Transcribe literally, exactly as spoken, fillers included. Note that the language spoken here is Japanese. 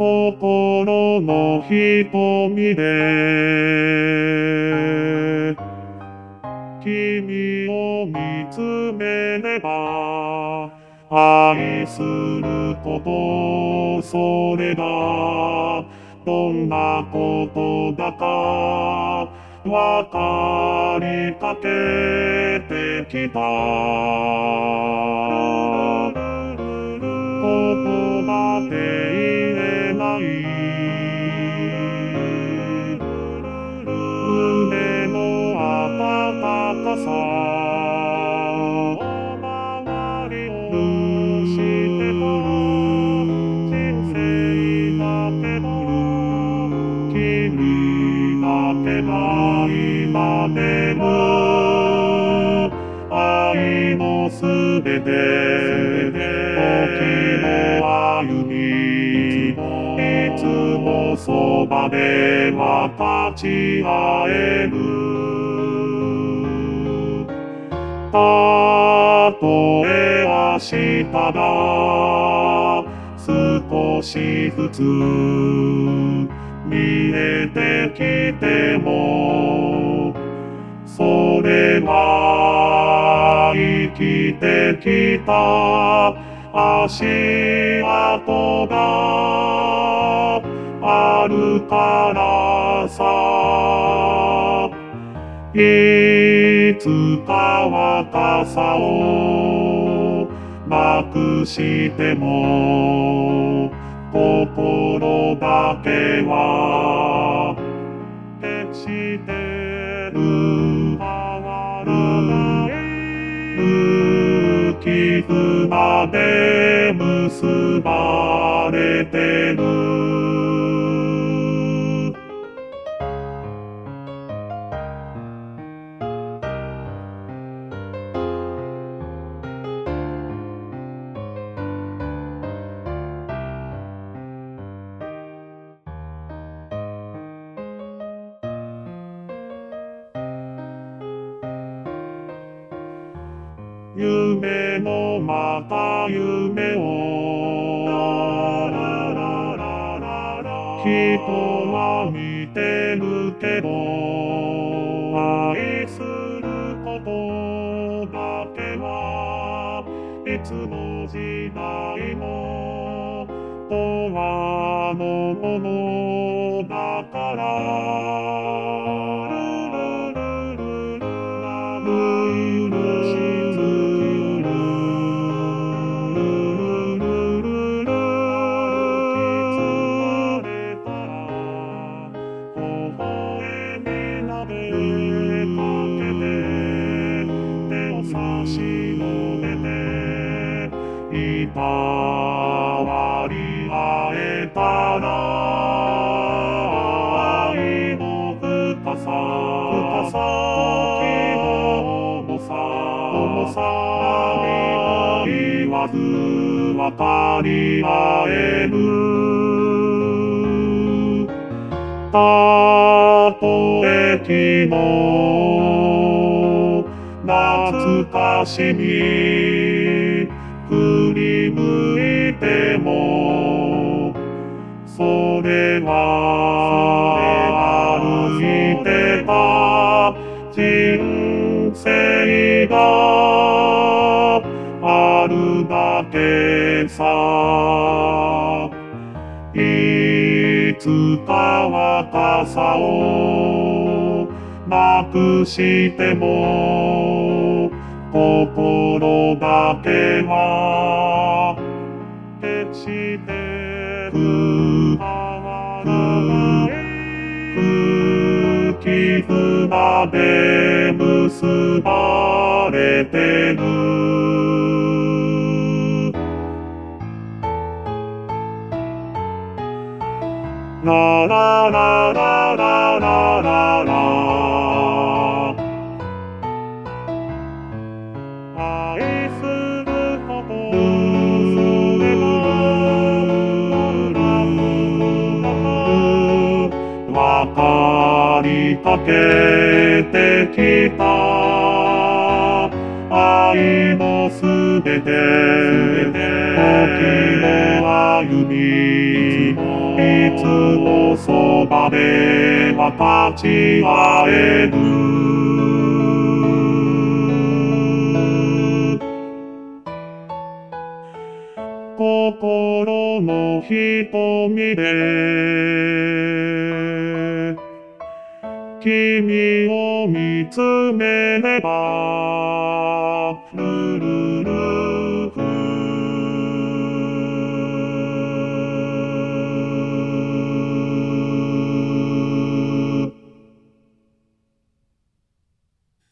心の瞳で君を見つめれば愛することそれがどんなことだかわかりかけてきた言葉で言えない胸の温かさ周りをしてた人生だけど君だけが今でも愛のすべて時の歩みいつもそばで分かち合えるたとえ明日が少しずつ見えてきてもそれは生きてきた足跡があるからさいつか若さをなくしても心だけは決してる変わらない絆で結ばれてる夢のまた夢を人は見てるけど愛することだけはいつの時代も永遠のものだから差し伸べていたわり合えたら愛の深さ深さ時の重さ重さ言わず分かり合えるたとえ昨日懐かしみ振り向いてもそれは歩いてた人生があるだけさいつか若さをなくしても心だけは決して不絆で結ばれてるララララララララ愛することそれがわかりかけてきた愛のすべて時の歩みつもそばで分かち合える。心の瞳で君を見つめれば、ルル